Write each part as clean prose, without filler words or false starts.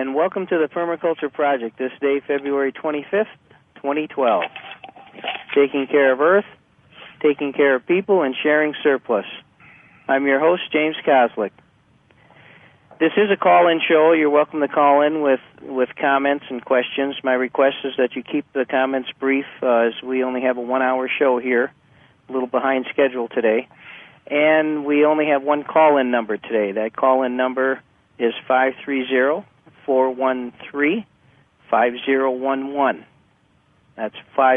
and welcome to the Permaculture Project, this day, February 25th, 2012. Taking care of Earth, taking care of people, and sharing surplus. I'm your host, James Koslick. This is a call-in show. You're welcome to call in with comments and questions. My request is that you keep the comments brief, as we only have a 1-hour show here, a little behind schedule today. And we only have one call-in number today. That call-in number is 530-413-5011. That's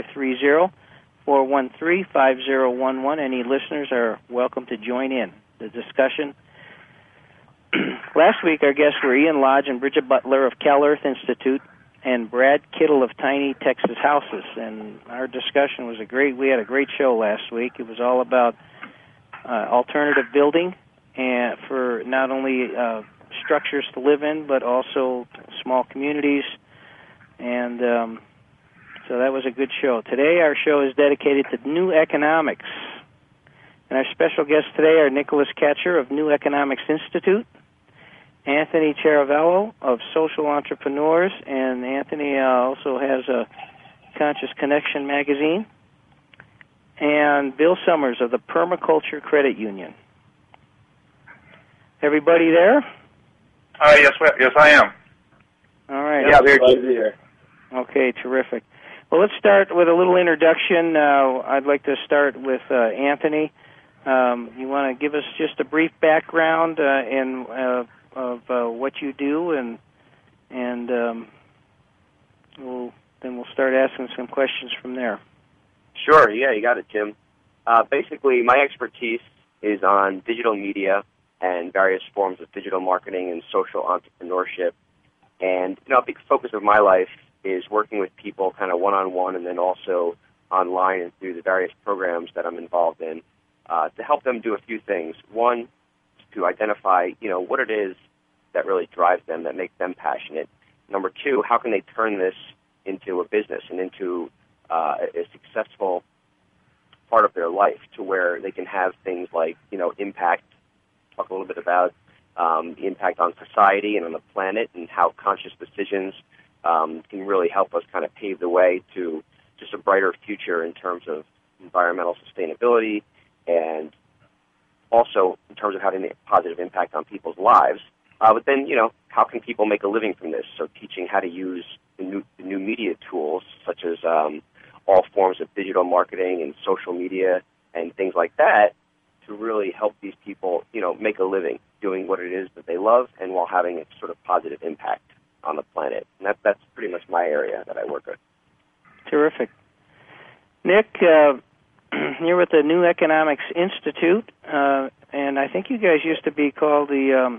530-413-5011. Any listeners are welcome to join in the discussion. Last week, our guests were Ian Lodge and Bridget Butler of Cal Earth Institute and Brad Kittle of Tiny Texas Houses. And our discussion was we had a great show last week. It was all about alternative building and for not only structures to live in, but also small communities. And so that was a good show. Today, our show is dedicated to new economics. And our special guests today are Nicholas Katcher of New Economics Institute, Anthony Charavello of Social Entrepreneurs, and Anthony also has a Conscious Connection magazine, and Bill Summers of the Permaculture Credit Union. Everybody there? Yes, I am. All right. Yeah, we're glad to be here. Okay, terrific. Well, let's start with a little introduction. I'd like to start with Anthony. You want to give us just a brief background of what you do, and we'll start asking some questions from there. Sure, yeah, you got it, Jim. Basically, my expertise is on digital media and various forms of digital marketing and social entrepreneurship. And, a big focus of my life is working with people kind of one-on-one and then also online and through the various programs that I'm involved in to help them do a few things. One, to identify, what it is that really drives them, that makes them passionate. Number two, how can they turn this into a business and into a successful part of their life to where they can have things like, impact, talk a little bit about the impact on society and on the planet and how conscious decisions can really help us kind of pave the way to just a brighter future in terms of environmental sustainability and also in terms of having a positive impact on people's lives. But then, how can people make a living from this? So teaching how to use the new media tools, such as all forms of digital marketing and social media and things like that, to really help these people, make a living doing what it is that they love and while having a sort of positive impact on the planet. And that's pretty much my area that I work with. Terrific. Nick, you're with the New Economics Institute, and I think you guys used to be called the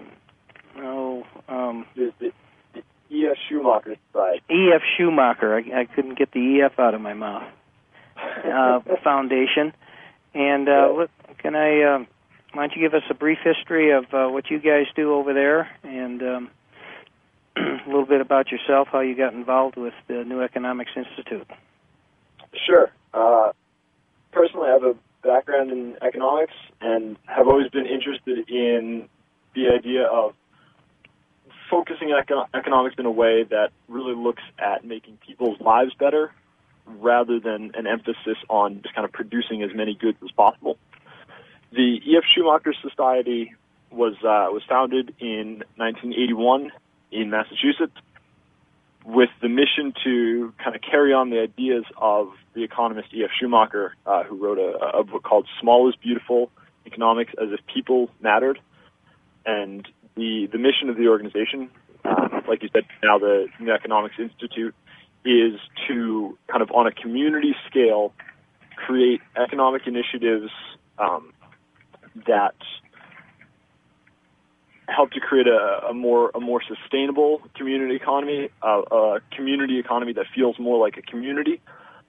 E.F. Schumacher Society. E.F. Schumacher. I couldn't get the E.F. out of my mouth. Foundation. And why don't you give us a brief history of what you guys do over there and a little bit about yourself, how you got involved with the New Economics Institute. Sure. Personally, I have a background in economics and have always been interested in the idea of focusing economics in a way that really looks at making people's lives better rather than an emphasis on just kind of producing as many goods as possible. The E.F. Schumacher Society was founded in 1981 in Massachusetts with the mission to kind of carry on the ideas of the economist E.F. Schumacher, who wrote a book called Small is Beautiful, Economics as if People Mattered. And the mission of the organization, like you said, now the New Economics Institute, is to kind of on a community scale create economic initiatives that help to create a more sustainable community economy, a community economy that feels more like a community,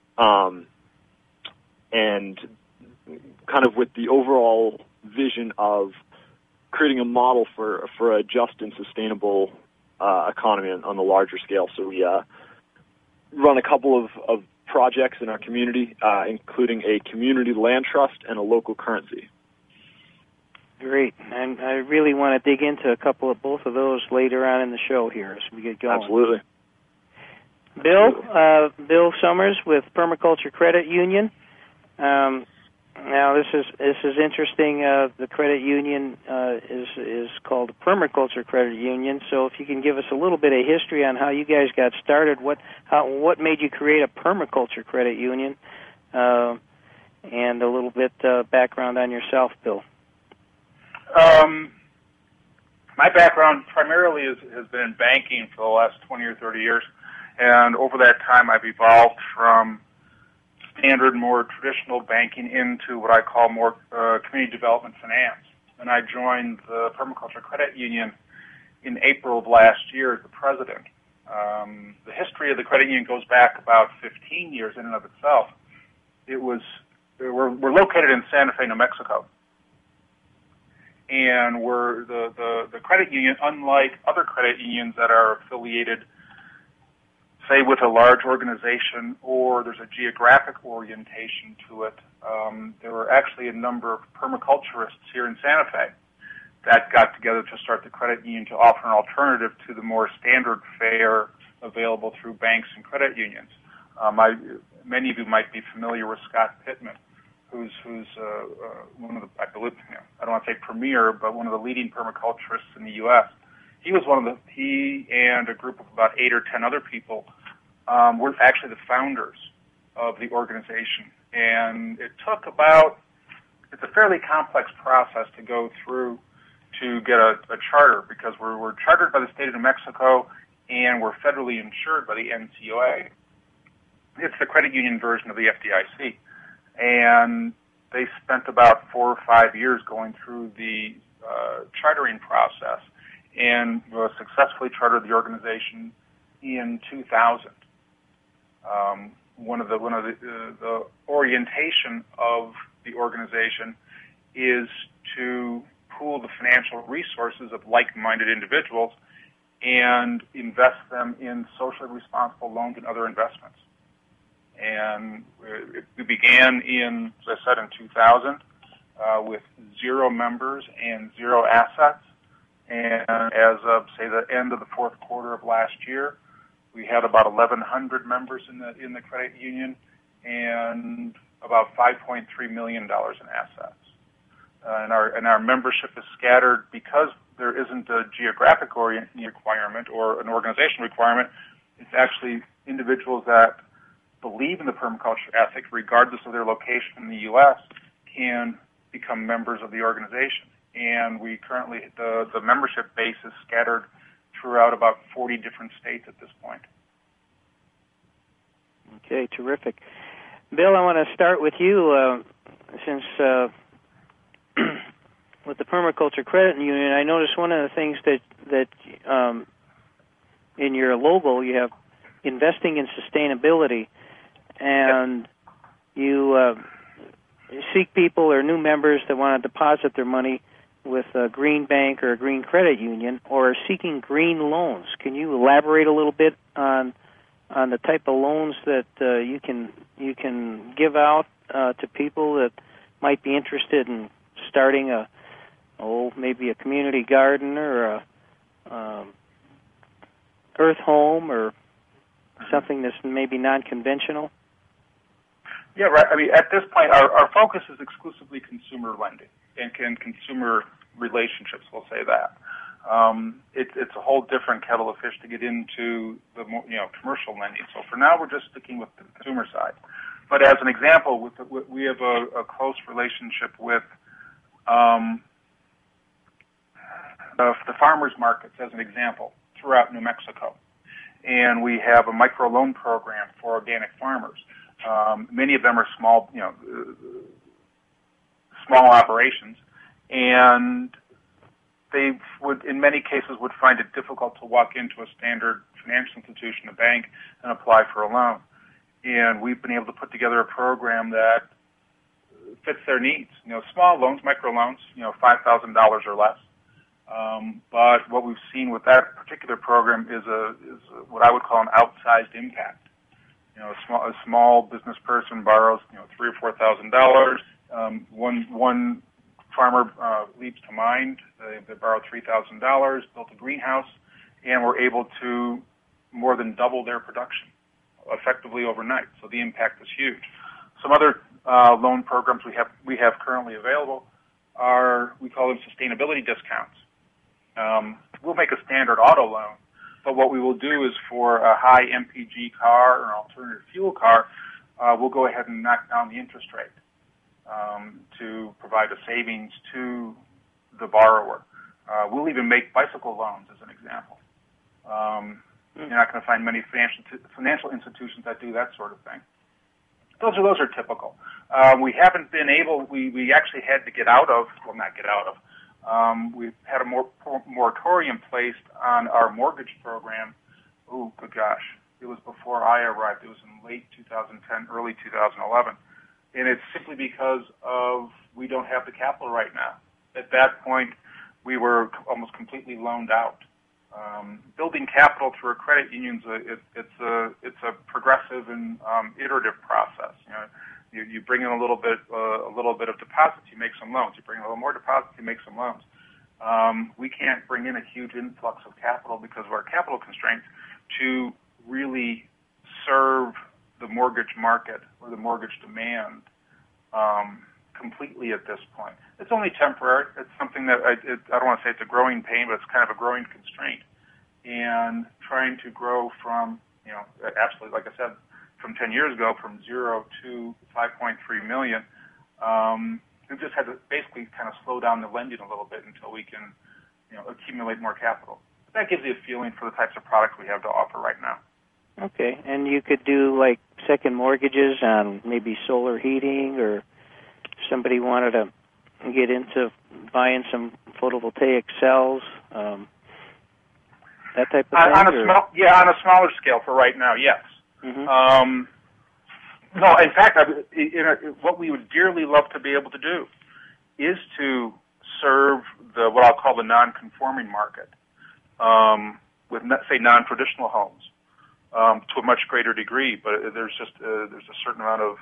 and kind of with the overall vision of creating a model for a just and sustainable economy on the larger scale. So we run a couple of projects in our community, including a community land trust and a local currency. Great. And I really want to dig into both of those later on in the show here as we get going. Absolutely. Bill Summers with Permaculture Credit Union. Now this is interesting. The credit union is called Permaculture Credit Union. So if you can give us a little bit of history on how you guys got started, what made you create a permaculture credit union, and a little bit background on yourself, Bill. My background primarily has been in banking for the last 20 or 30 years, and over that time I've evolved from standard, more traditional banking into what I call more community development finance. And I joined the Permaculture Credit Union in April of last year as the president. The history of the credit union goes back about 15 years in and of itself. We're located in Santa Fe, New Mexico. And we're the credit union, unlike other credit unions that are affiliated, say, with a large organization or there's a geographic orientation to it, there were actually a number of permaculturists here in Santa Fe that got together to start the credit union to offer an alternative to the more standard fare available through banks and credit unions. Many of you might be familiar with Scott Pittman, who's one of the, I believe, I don't want to say premier, but one of the leading permaculturists in the U.S. He and a group of about 8 or 10 other people were actually the founders of the organization. And it took it's a fairly complex process to go through to get a charter, because we're chartered by the state of New Mexico and we're federally insured by the NCUA. It's the credit union version of the FDIC. And they spent about 4 or 5 years going through the chartering process and successfully chartered the organization in 2000. One of the orientation of the organization is to pool the financial resources of like-minded individuals and invest them in socially responsible loans and other investments. And we began in, as I said, in 2000 with 0 members and 0 assets. And as of, say, the end of the fourth quarter of last year, we had about 1,100 members in the credit union and about $5.3 million in assets. And our membership is scattered because there isn't a geographic requirement or an organization requirement. It's actually individuals that believe in the permaculture ethic, regardless of their location in the U.S., can become members of the organization. And we currently, the membership base is scattered throughout about 40 different states at this point. Okay, terrific. Bill, I want to start with you, since with the Permaculture Credit Union, I noticed one of the things that in your logo you have investing in sustainability, and you seek people or new members that want to deposit their money with a green bank or a green credit union, or are seeking green loans. Can you elaborate a little bit on the type of loans that you can give out to people that might be interested in starting maybe a community garden or a earth home or something that's maybe non-conventional? Yeah, right. I mean, at this point, our focus is exclusively consumer lending and consumer relationships. We'll say that. It's a whole different kettle of fish to get into the commercial lending. So for now, we're just sticking with the consumer side. But as an example, we have a close relationship with the farmers markets, as an example, throughout New Mexico. And we have a microloan program for organic farmers. Many of them are small operations, and they would, in many cases, would find it difficult to walk into a standard financial institution, a bank, and apply for a loan. And we've been able to put together a program that fits their needs. Small loans, microloans, $5,000 or less. But what we've seen with that particular program is what I would call an outsized impact. A small business person borrows, $3,000 or $4,000. One farmer leaps to mind. They borrowed $3,000, built a greenhouse, and were able to more than double their production effectively overnight. So the impact is huge. Some other loan programs we have currently available are, we call them sustainability discounts. We'll make a standard auto loan, but what we will do is for a high MPG car or an alternative fuel car, we'll go ahead and knock down the interest rate to provide a savings to the borrower. We'll even make bicycle loans as an example. You're not going to find many financial institutions that do that sort of thing. Those are typical. We haven't been able. We actually had to get out of. Well, not get out of. We've had a moratorium placed on our mortgage program. Oh, good gosh! It was before I arrived. It was in late 2010, early 2011, and it's simply because of we don't have the capital right now. At that point, we were almost completely loaned out. Building capital through a credit union it's a progressive and iterative process. You bring in a little bit of deposits, you make some loans. You bring in a little more deposits, you make some loans. We can't bring in a huge influx of capital because of our capital constraints to really serve the mortgage market or the mortgage demand completely at this point. It's only temporary. It's something that I don't want to say it's a growing pain, but it's kind of a growing constraint. And trying to grow from, absolutely, like I said, from 10 years ago, from 0 to 5.3 million, we've just had to basically kind of slow down the lending a little bit until we can, accumulate more capital. That gives you a feeling for the types of products we have to offer right now. Okay, and you could do like second mortgages on maybe solar heating, or somebody wanted to get into buying some photovoltaic cells, that type of thing? On a smaller scale for right now, yes. Mm-hmm. No, in fact, what we would dearly love to be able to do is to serve what I'll call the non-conforming market with, say, non-traditional homes to a much greater degree. But there's a certain amount of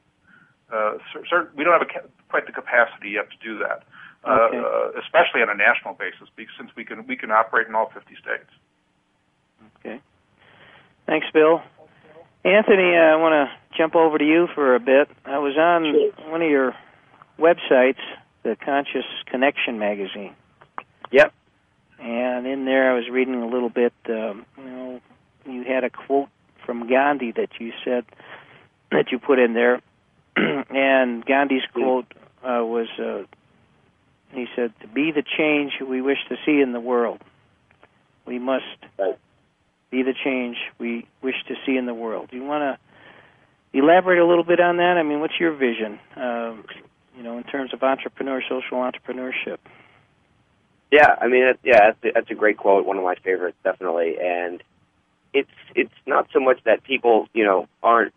we don't have quite the capacity yet to do that, especially on a national basis, since we can operate in all 50 states. Okay. Thanks, Bill. Anthony, I want to jump over to you for a bit. I was on one of your websites, the Conscious Connection magazine. Yep. And in there, I was reading a little bit. You had a quote from Gandhi that you said that you put in there, and Gandhi's quote was, he said, "To be the change we wish to see in the world, we must be the change we wish to see in the world." Do you want to elaborate a little bit on that? I mean, what's your vision, in terms of social entrepreneurship? Yeah, I mean, that's a great quote, one of my favorites, definitely. And it's not so much that people, aren't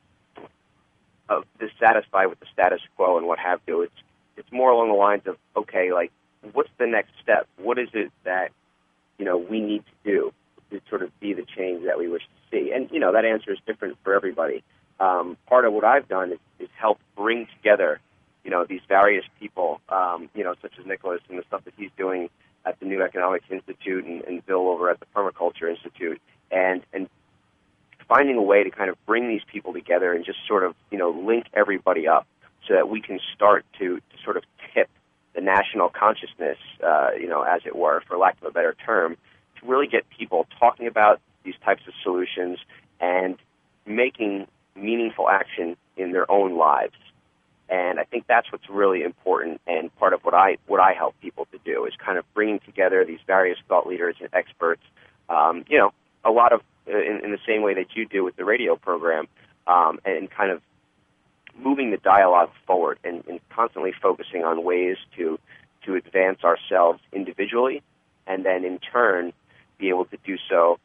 dissatisfied with the status quo and what have you. It's more along the lines of, okay, like, what's the next step? What is it that, we need to do to sort of be the change that we wish to see? And, that answer is different for everybody. Part of what I've done is help bring together, these various people, such as Nicholas and the stuff that he's doing at the New Economics Institute and Bill over at the Permaculture Institute, and finding a way to kind of bring these people together and just sort of, link everybody up so that we can start to sort of tip the national consciousness, as it were, for lack of a better term, to really get people talking about these types of solutions and making meaningful action in their own lives. And I think that's what's really important, and part of what I help people to do is kind of bringing together these various thought leaders and experts, a lot of in the same way that you do with the radio program, and kind of moving the dialogue forward and constantly focusing on ways to advance ourselves individually, and then in turn be able to do so,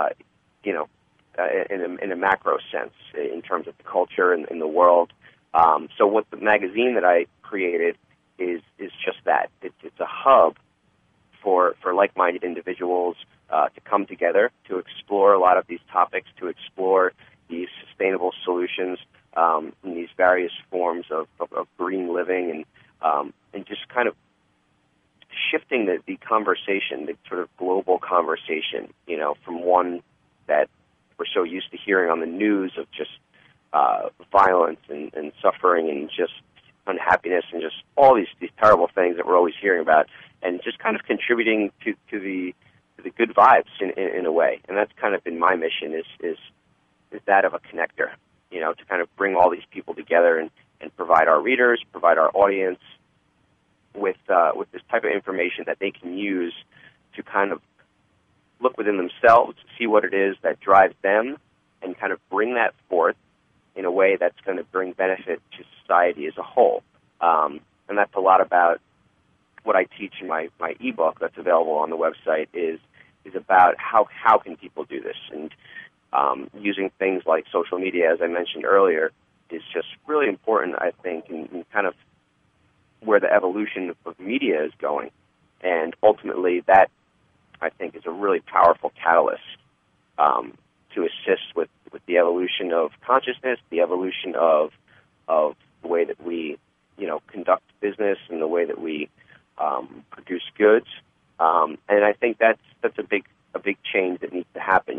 in a macro sense in terms of the culture and in the world. So what the magazine that I created is just that. It's a hub for like-minded individuals to come together, to explore a lot of these topics, to explore these sustainable solutions in these various forms of green living, and just kind of shifting the conversation, the sort of global conversation, from one that we're so used to hearing on the news of just violence and suffering and just unhappiness and just all these terrible things that we're always hearing about, and just kind of contributing to the good vibes in a way. And that's kind of been my mission is that of a connector, to kind of bring all these people together and provide our readers, provide our audience with this type of information that they can use to kind of look within themselves, see what it is that drives them, and kind of bring that forth in a way that's going to bring benefit to society as a whole. And that's a lot about what I teach in my ebook that's available on the website is about how can people do this. And using things like social media, as I mentioned earlier, is just really important, I think, in kind of where the evolution of media is going. And ultimately that, I think, is a really powerful catalyst to assist with the evolution of consciousness, the evolution of the way that we, conduct business and the way that we produce goods. And I think that's a big change that needs to happen.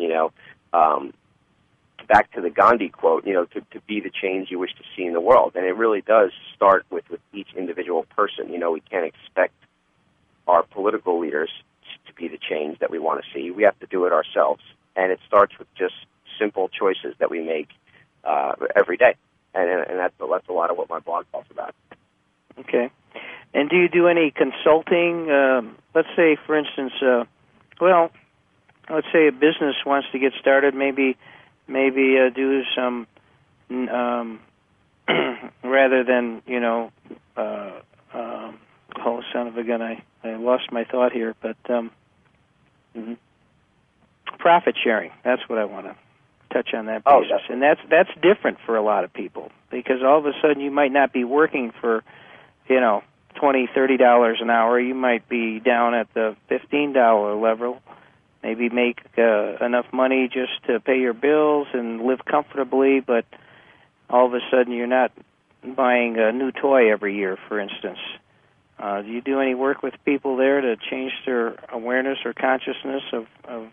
Back to the Gandhi quote, to be the change you wish to see in the world. And it really does start with each individual person. We can't expect our political leaders to be the change that we want to see. We have to do it ourselves. And it starts with just simple choices that we make every day. And that's a lot of what my blog talks about. Okay. And do you do any consulting? Let's say, for instance, let's say a business wants to get started, maybe do some, rather than, son of a gun, I lost my thought here, but profit sharing, that's what I want to touch on that basis. Oh, and that's different for a lot of people, because all of a sudden you might not be working for, $20, $30 an hour. You might be down at the $15 level, maybe make enough money just to pay your bills and live comfortably, but all of a sudden you're not buying a new toy every year, for instance. Do you do any work with people there to change their awareness or consciousness of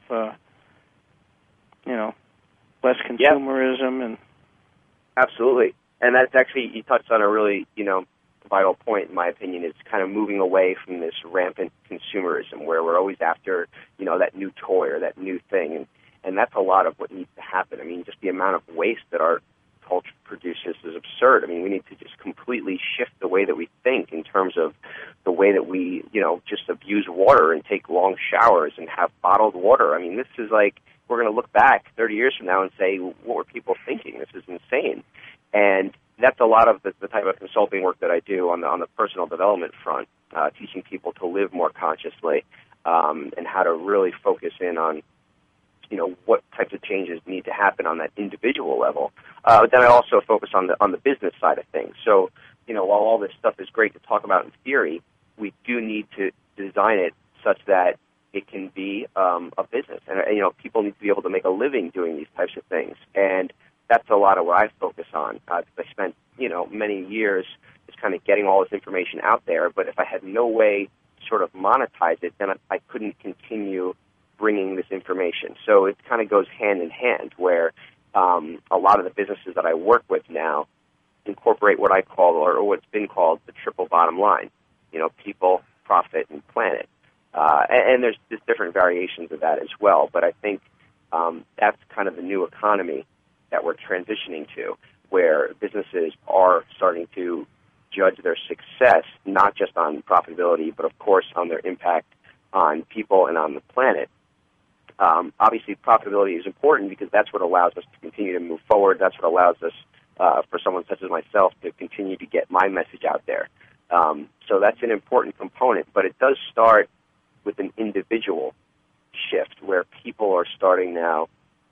less consumerism? And absolutely. And that's actually, you touched on a really, vital point, in my opinion, is kind of moving away from this rampant consumerism where we're always after, that new toy or that new thing. And that's a lot of what needs to happen. I mean, just the amount of waste that our culture produces is absurd. I mean, we need to just completely shift the way that we think in terms of the way that we, just abuse water and take long showers and have bottled water. I mean, this is like, we're going to look back 30 years from now and say, what were people thinking? This is insane. And that's a lot of the type of consulting work that I do on the personal development front, teaching people to live more consciously and how to really focus in on, what types of changes need to happen on that individual level. But then I also focus on the business side of things. So, while all this stuff is great to talk about in theory, we do need to design it such that it can be a business. And, people need to be able to make a living doing these types of things. And that's a lot of what I focus on. I spent, many years just kind of getting all this information out there. But if I had no way to sort of monetize it, then I couldn't continue bringing this information. So it kind of goes hand in hand where a lot of the businesses that I work with now incorporate what I call, or what's been called, the triple bottom line, people, profit, and planet. And there's just different variations of that as well. But I think that's kind of the new economy that we're transitioning to, where businesses are starting to judge their success not just on profitability, but of course on their impact on people and on the planet. Obviously, profitability is important because that's what allows us to continue to move forward. That's what allows us, for someone such as myself, to continue to get my message out there. So that's an important component, but it does start with an individual shift where people are starting now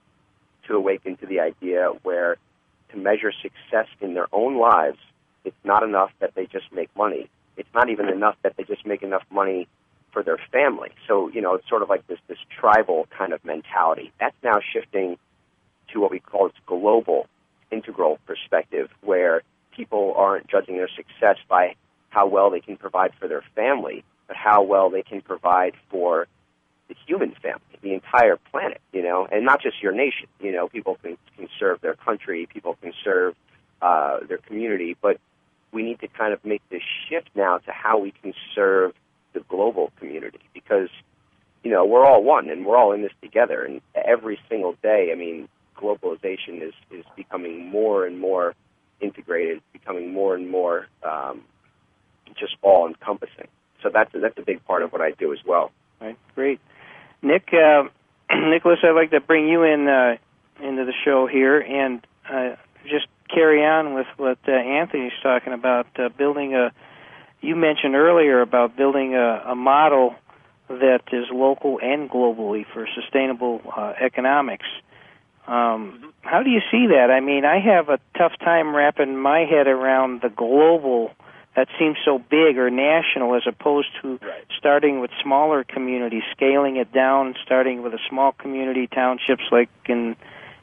to awaken to the idea where to measure success in their own lives, it's not enough that they just make money. It's not even enough that they just make enough money for their family. So, it's sort of like this tribal kind of mentality. That's now shifting to what we call this global, integral perspective, where people aren't judging their success by how well they can provide for their family, but how well they can provide for the human family, the entire planet, and not just your nation. People can serve their country, people can serve their community, but we need to kind of make this shift now to how we can serve the global community, because, we're all one and we're all in this together. And every single day, globalization is becoming more and more integrated, becoming more and more just all-encompassing. So that's a big part of what I do as well. Right, great. Nick, Nicholas, I'd like to bring you into the show here and just carry on with what Anthony's talking about, you mentioned earlier about building a model that is local and globally for sustainable economics. How do you see that? I have a tough time wrapping my head around the global that seems so big or national, as opposed to starting with smaller communities, scaling it down, starting with a small community, townships like in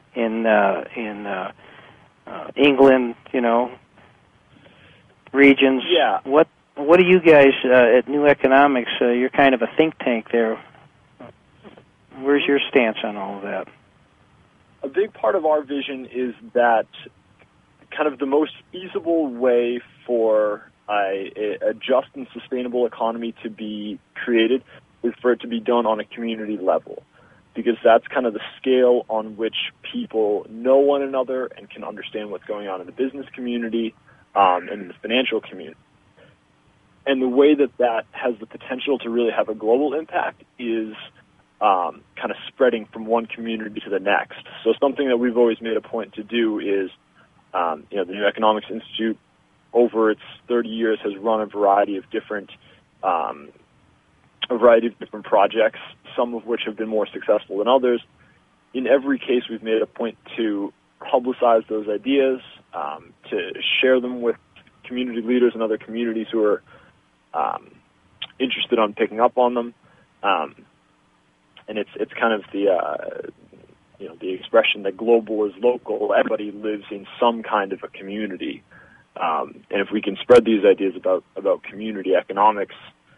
England, regions. Yeah. What do you guys at New Economics? You're kind of a think tank there. Where's your stance on all of that? A big part of our vision is that kind of the most feasible way for a just and sustainable economy to be created is for it to be done on a community level, because that's kind of the scale on which people know one another and can understand what's going on in the business community and in the financial community. And the way that has the potential to really have a global impact is kind of spreading from one community to the next. So something that we've always made a point to do is, the New Economics Institute, over its 30 years, has run a variety of different projects, some of which have been more successful than others. In every case, we've made a point to publicize those ideas, to share them with community leaders and other communities who are interested on picking up on them. And it's kind of the expression that global is local. Everybody lives in some kind of a community. And if we can spread these ideas about community economics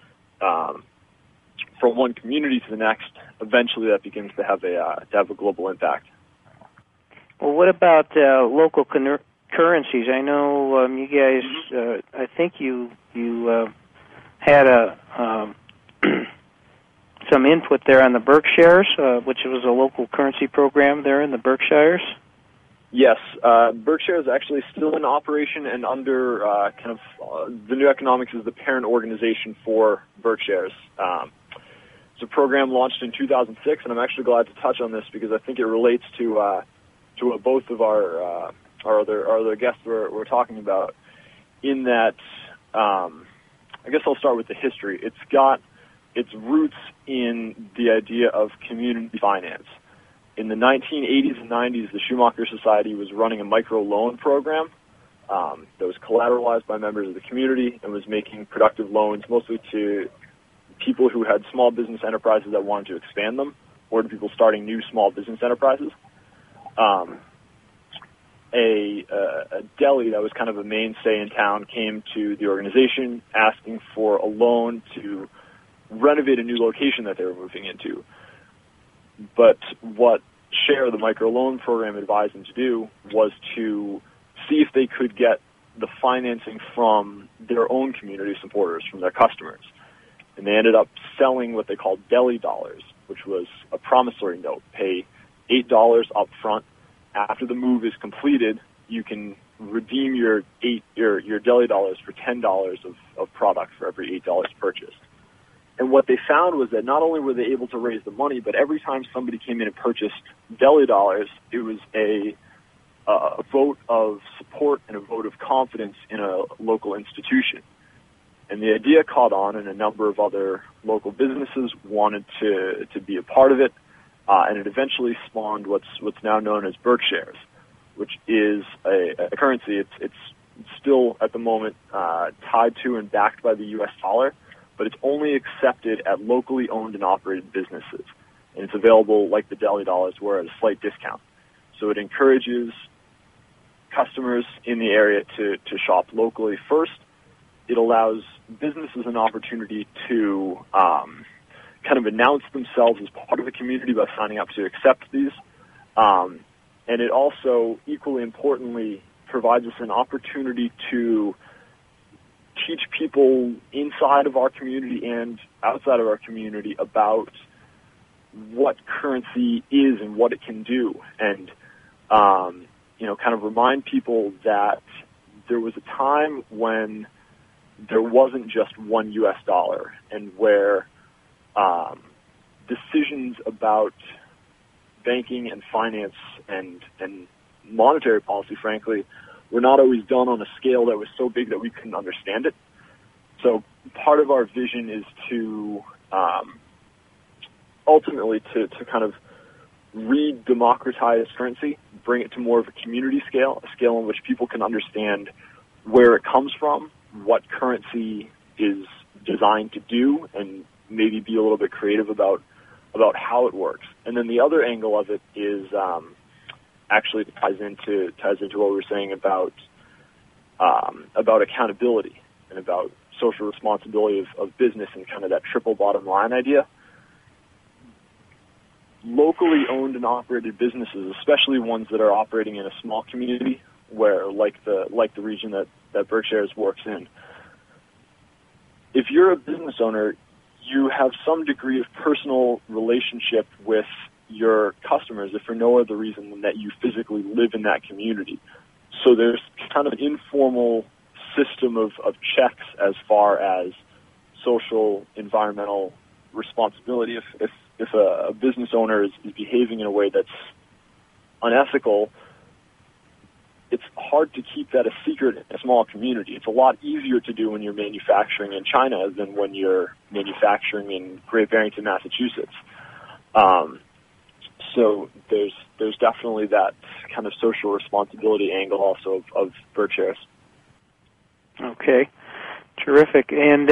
from one community to the next, eventually that begins to have a global impact. Well, what about local currencies? I know you guys. I think you had some input there on the Berkshires, which was a local currency program there in the Berkshires. Yes, Berkshire is actually still in operation and under the New Economics is the parent organization for Berkshires. It's a program launched in 2006, and I'm actually glad to touch on this because I think it relates to what both of our other guests were talking about. In that, I guess I'll start with the history. It's got its roots in the idea of community finance. In the 1980s and 90s, the Schumacher Society was running a micro-loan program that was collateralized by members of the community and was making productive loans mostly to people who had small business enterprises that wanted to expand them, or to people starting new small business enterprises. A deli that was kind of a mainstay in town came to the organization asking for a loan to renovate a new location that they were moving into. But what Share, the microloan program, advised them to do was to see if they could get the financing from their own community supporters, from their customers. And they ended up selling what they called deli dollars, which was a promissory note. Pay $8 up front. After the move is completed, you can redeem your deli dollars for $10 of product for every $8 purchased. And what they found was that not only were they able to raise the money, but every time somebody came in and purchased deli dollars, it was a vote of support and a vote of confidence in a local institution. And the idea caught on, and a number of other local businesses wanted to be a part of it, and it eventually spawned what's now known as Berkshires, which is a currency. It's still at the moment tied to and backed by the U.S. dollar, but it's only accepted at locally owned and operated businesses. And it's available, like the deli dollars were, at a slight discount. So it encourages customers in the area to shop locally first. it allows businesses an opportunity to kind of announce themselves as part of the community by signing up to accept these. And it also, equally importantly, provides us an opportunity to teach people inside of our community and outside of our community about what currency is and what it can do. And, kind of remind people that there was a time when there wasn't just one U.S. dollar, and where decisions about banking and finance and monetary policy, frankly, were not always done on a scale that was so big that we couldn't understand it. So part of our vision is to ultimately to kind of re-democratize currency, bring it to more of a community scale, a scale in which people can understand where it comes from, what currency is designed to do, and maybe be a little bit creative about how it works. And then the other angle of it is actually ties into what we were saying about accountability and about social responsibility of business and kind of that triple bottom line idea. Locally owned and operated businesses, especially ones that are operating in a small community, where like the region that Berkshire's works in, if you're a business owner, you have some degree of personal relationship with your customers, if for no other reason than that you physically live in that community. So there's kind of an informal system of checks as far as social, environmental responsibility. If a business owner is behaving in a way that's unethical, it's hard to keep that a secret in a small community. It's a lot easier to do when you're manufacturing in China than when you're manufacturing in Great Barrington, Massachusetts. So there's definitely that kind of social responsibility angle also of Berkshire's. Okay, terrific. And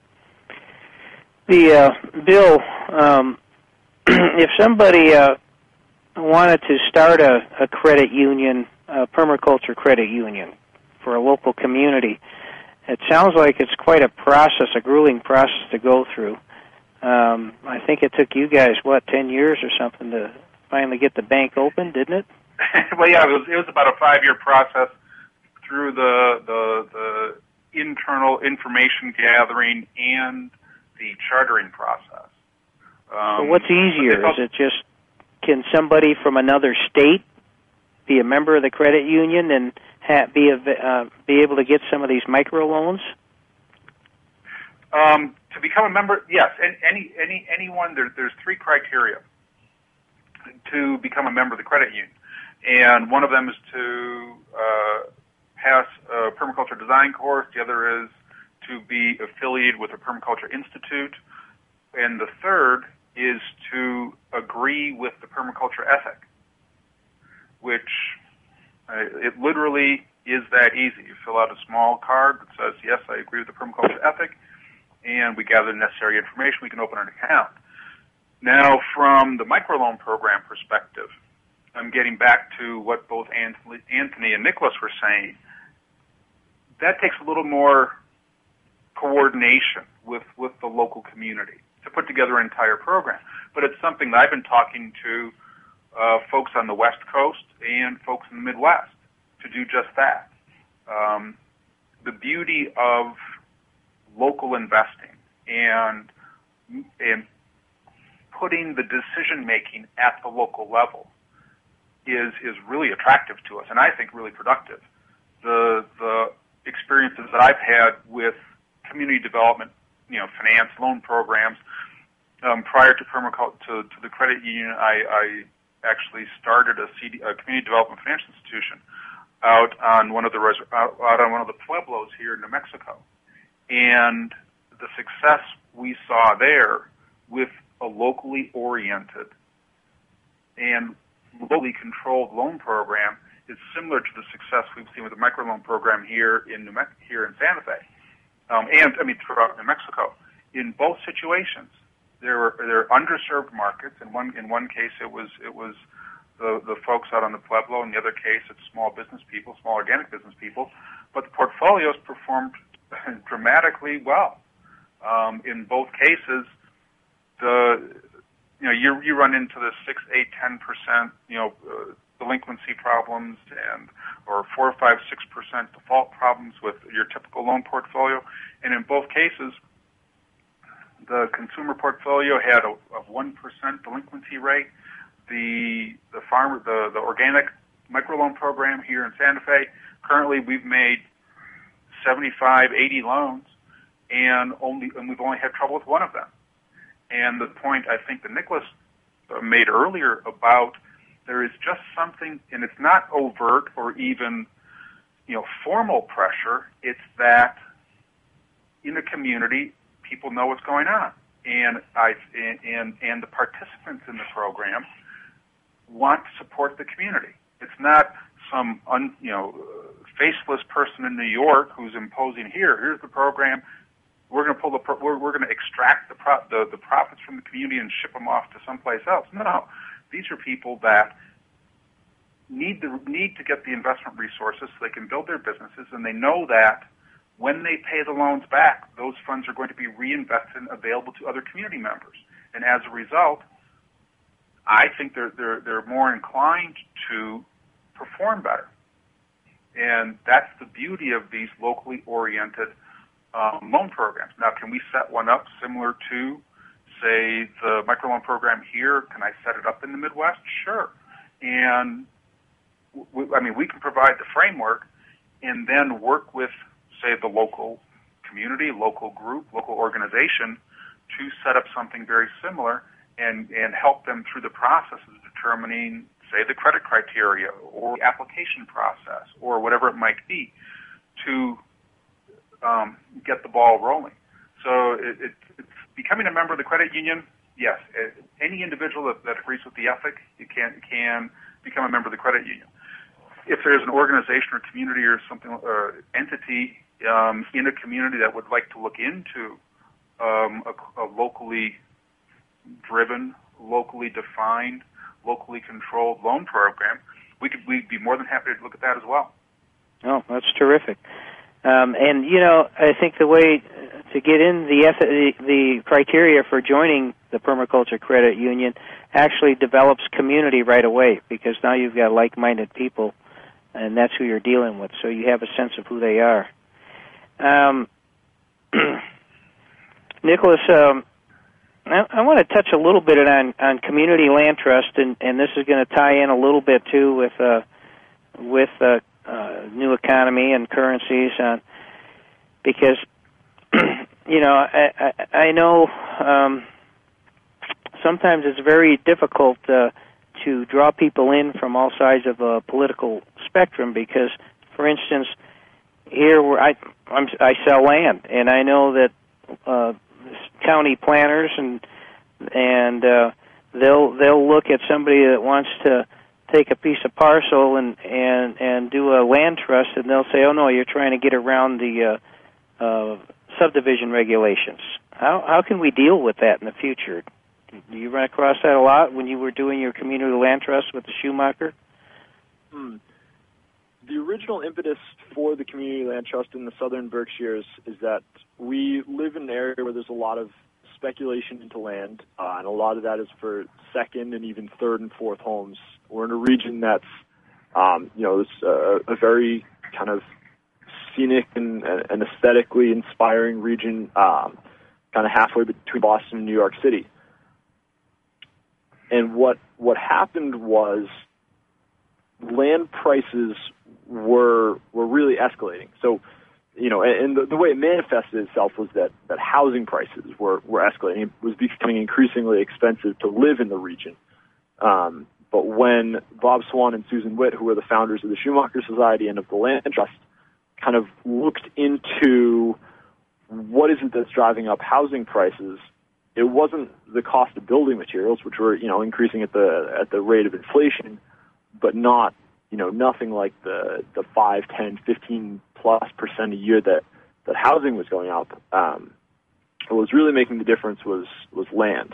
the Bill, if somebody wanted to start a credit union, a permaculture credit union for a local community, it sounds like it's quite a process, a grueling process to go through. I think it took you guys, 10 years or something to finally get the bank open, didn't it? Well, yeah, it was about a 5-year process through the internal information gathering and the chartering process. So what's easier? Is it just, can somebody from another state be a member of the credit union and be able to get some of these microloans? To become a member, yes. Anyone. There's 3 criteria to become a member of the credit union, and one of them is to pass a permaculture design course. The other is to be affiliated with a permaculture institute, and the third is to agree with the permaculture ethic, which it literally is that easy. You fill out a small card that says, yes, I agree with the permaculture ethic, and we gather the necessary information, we can open an account. Now, from the microloan program perspective, I'm getting back to what both Anthony and Nicholas were saying. That takes a little more coordination with the local community to put together an entire program. But it's something that I've been talking to folks on the West Coast and folks in the Midwest to do just that. The beauty of local investing and putting the decision-making at the local level is really attractive to us, and I think really productive. The experiences that I've had with community development, finance, loan programs, prior to permaculture, to the credit union, I actually started a community development financial institution out on one of the pueblos here in New Mexico, and the success we saw there with a locally oriented and locally controlled loan program is similar to the success we've seen with the microloan program here in Santa Fe, throughout New Mexico. In both situations, there are underserved markets. In one case, it was the folks out on the pueblo. In the other case, it's small business people, small organic business people. But the portfolios performed dramatically well. In both cases, you run into the 6, 8, 10%, delinquency problems or 4, 5, 6% default problems with your typical loan portfolio. And in both cases, the consumer portfolio had a 1% delinquency rate. The organic microloan program here in Santa Fe, currently we've made 75, 80 loans, and we've only had trouble with one of them. And the point I think that Nicholas made earlier about there is just something, and it's not overt or even formal pressure. It's that in the community, people know what's going on, and the participants in the program want to support the community. It's not some faceless person in New York who's imposing here's the program. We're going to we're going to extract the profits from the community and ship them off to someplace else. No, these are people that need to get the investment resources so they can build their businesses, and they know that when they pay the loans back, those funds are going to be reinvested and available to other community members. And as a result, I think they're more inclined to perform better. And that's the beauty of these locally oriented loan programs. Now, can we set one up similar to, say, the microloan program here? Can I set it up in the Midwest? Sure. And we can provide the framework and then work with, say, the local community, local group, local organization to set up something very similar and help them through the process of determining, say, the credit criteria or the application process or whatever it might be to get the ball rolling. So it's becoming a member of the credit union. Yes, any individual that agrees with the ethic, you can become a member of the credit union. If there's an organization or community or something or entity in a community that would like to look into a locally driven, locally defined, locally controlled loan program, we'd be more than happy to look at that as well. Oh, that's terrific. And I think the way to get in the criteria for joining the Permaculture Credit Union actually develops community right away, because now you've got like-minded people, and that's who you're dealing with, so you have a sense of who they are. Nicholas, I want to touch a little bit on community land trust, and this is going to tie in a little bit too with new economy and currencies, because I know sometimes it's very difficult to draw people in from all sides of a political spectrum, because, for instance, here where I sell land, and I know that county planners and they'll look at somebody that wants to take a piece of parcel and do a land trust, and they'll say, "Oh no, you're trying to get around the subdivision regulations." How can we deal with that in the future? Do you run across that a lot when you were doing your community land trust with the Schumacher? The original impetus for the community land trust in the Southern Berkshires is that we live in an area where there's a lot of speculation into land, and a lot of that is for second and even third and fourth homes. We're in a region that's, it's a very kind of scenic and aesthetically inspiring region, kind of halfway between Boston and New York City. And what happened was land prices were really escalating. So, and the way it manifested itself was that housing prices were escalating. It was becoming increasingly expensive to live in the region. But when Bob Swan and Susan Witt, who were the founders of the Schumacher Society and of the Land Trust, kind of looked into what is it that's driving up housing prices, it wasn't the cost of building materials, which were, increasing at the rate of inflation, but not, nothing like the 5, 10, 15+% a year that housing was going up. What was really making the difference was land.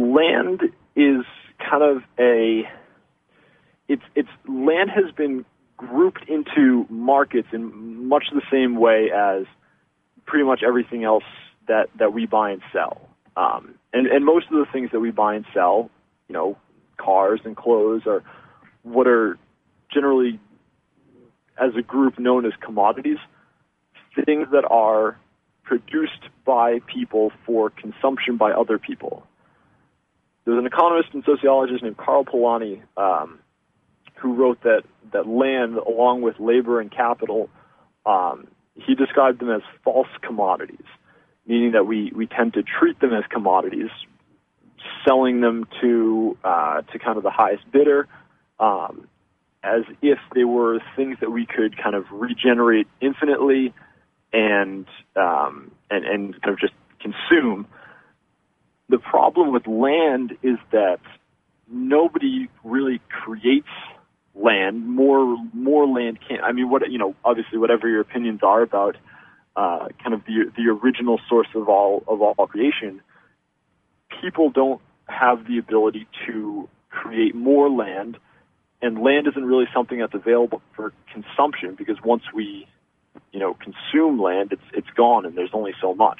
Land is kind of land has been grouped into markets in much the same way as pretty much everything else that we buy and sell. And most of the things that we buy and sell, cars and clothes, are what are generally, as a group, known as commodities, things that are produced by people for consumption by other people. There's an economist and sociologist named Karl Polanyi who wrote that land, along with labor and capital, he described them as false commodities, meaning that we tend to treat them as commodities, selling them to kind of the highest bidder, as if they were things that we could kind of regenerate infinitely and kind of just consume. The problem with land is that nobody really creates land. More land can't. I mean, obviously, whatever your opinions are about kind of the original source of all creation, people don't have the ability to create more land, and land isn't really something that's available for consumption, because once we consume land, it's gone, and there's only so much.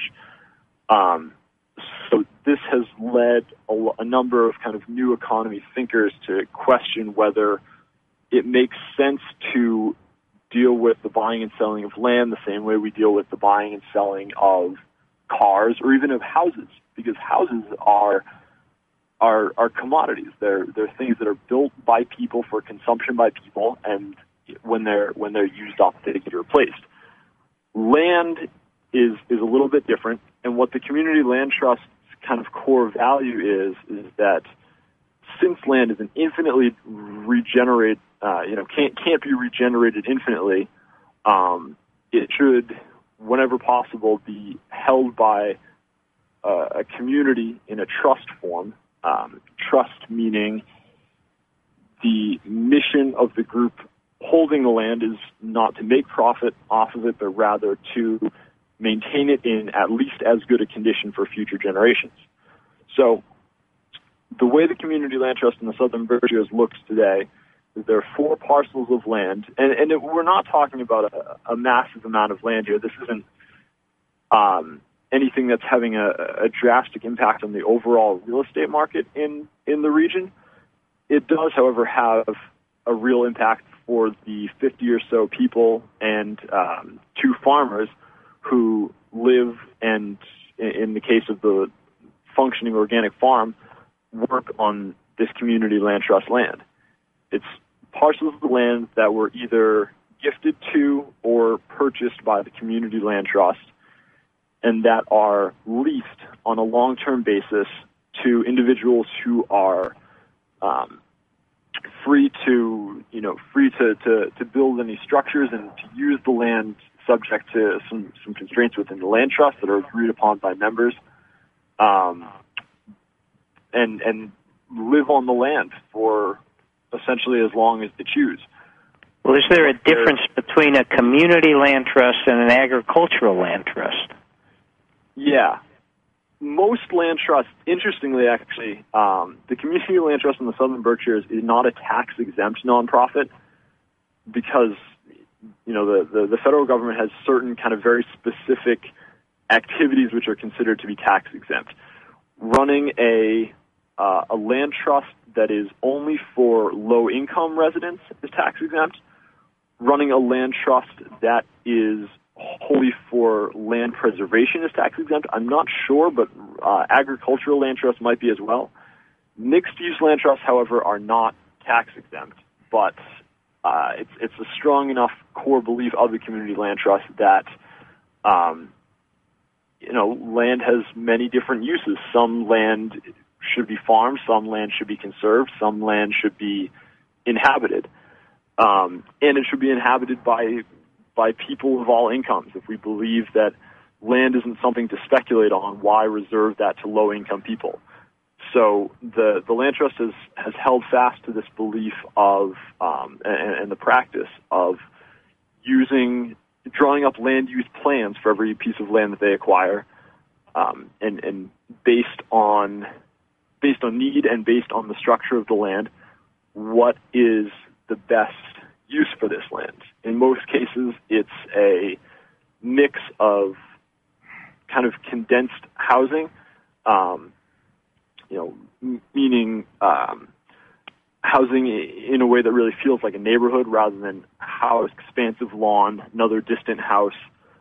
So this has led a number of kind of new economy thinkers to question whether it makes sense to deal with the buying and selling of land the same way we deal with the buying and selling of cars or even of houses, because houses are commodities. They're things that are built by people for consumption by people, and when they're used up, they get replaced. Land is a little bit different, and what the Community Land Trust's kind of core value is that since land is an infinitely regenerate, can't be regenerated infinitely, it should, whenever possible, be held by a community in a trust form. Trust meaning the mission of the group holding the land is not to make profit off of it, but rather to maintain it in at least as good a condition for future generations. So the way the Community Land Trust in the Southern Berkshires looks today is there are 4 parcels of land, and we're not talking about a massive amount of land here. This isn't anything that's having a drastic impact on the overall real estate market in the region. It does, however, have a real impact for the 50 or so people and 2 farmers who live and, in the case of the functioning organic farm, work on this Community Land Trust land. It's parcels of the land that were either gifted to or purchased by the Community Land Trust, and that are leased on a long-term basis to individuals who are free to build any structures and to use the land subject to some constraints within the land trust that are agreed upon by members, and live on the land for essentially as long as they choose. Well, is there a difference between a community land trust and an agricultural land trust? Yeah. Most land trusts, interestingly, actually, the Community Land Trust in the Southern Berkshires is not a tax-exempt nonprofit because, the federal government has certain kind of very specific activities which are considered to be tax-exempt. Running a land trust that is only for low-income residents is tax-exempt. Running a land trust that is wholly for land preservation is tax-exempt. I'm not sure, but agricultural land trusts might be as well. Mixed-use land trusts, however, are not tax-exempt, but it's a strong enough core belief of the Community Land Trust that land has many different uses. Some land should be farmed, some land should be conserved, some land should be inhabited, and it should be inhabited by people of all incomes. If we believe that land isn't something to speculate on, why reserve that to low-income people? So the Land Trust has held fast to this belief of and the practice of drawing up land use plans for every piece of land that they acquire, and based on need and based on the structure of the land, what is the best use for this land. In most cases, it's a mix of kind of condensed housing, meaning housing in a way that really feels like a neighborhood rather than house, expansive lawn, another distant house.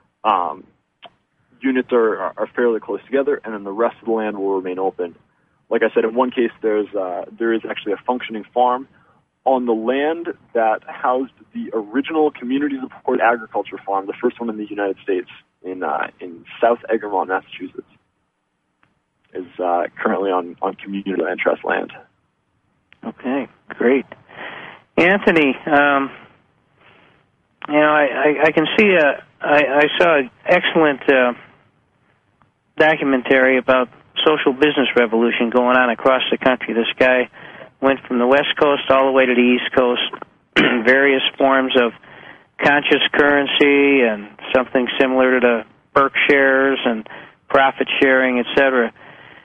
Units are fairly close together, and then the rest of the land will remain open. Like I said, in one case, there is actually a functioning farm on the land that housed the original community support agriculture farm, the first one in the United States in South Egremont, Massachusetts, is currently on community land trust land. Okay, great. Anthony, I can see I saw an excellent documentary about social business revolution going on across the country. This guy went from the West Coast all the way to the East Coast, various forms of conscious currency and something similar to the Berkshires and profit sharing, etc.